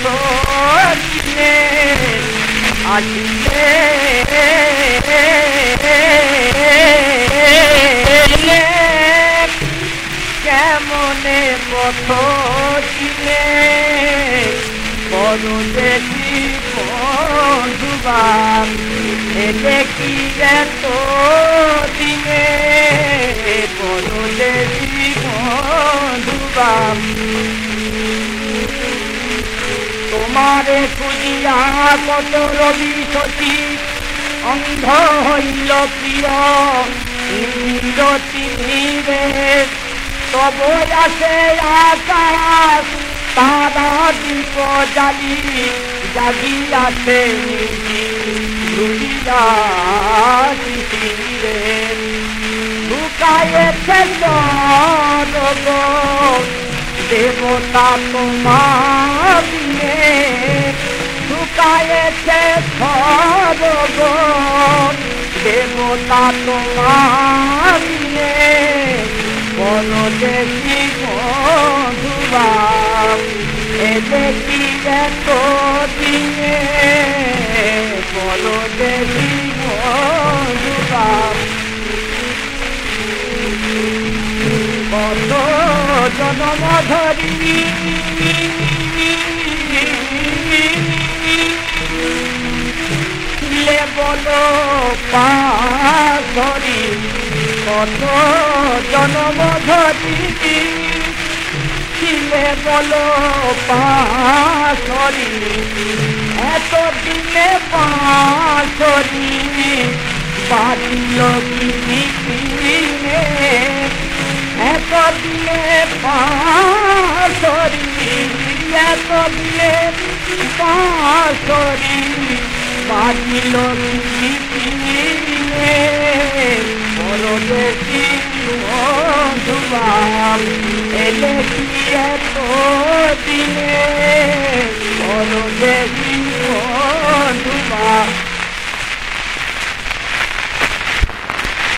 মতো দিনে আসিলে কেমনে পথ দিনে বড় দেখি বন্ধুবান এলে কি এত দিনে বড় দেখি বন্ধুবান তোমারে খুঁজিয়া কত রবি সতী অন্ধ হইল প্রিয় নিরতিরে তব আসে আকাশ তারা দীপ জালি জাগিয়াছে রে লুকায়েছে জগ দেবতা তোমার দিনে লুকায়েছে স্বর্গ দেবতা তোমার দিনে বল দেখি বন্ধুবাব এলে কি এত দিনে বল দেখি বন্ধুবাব কত জনম ধরি ছিলে বলো পাশরি কত জনম ধরি ছিলে বলো পাশরি এত দিনে পাশরি বাজিল কিনে এত দিনে পাশরি এত দিনে পাশরি বাজিল কিনে বড় দেখি বন্ধুবাব এলে কি এত দিনে বড় দেখি বন্ধুবাব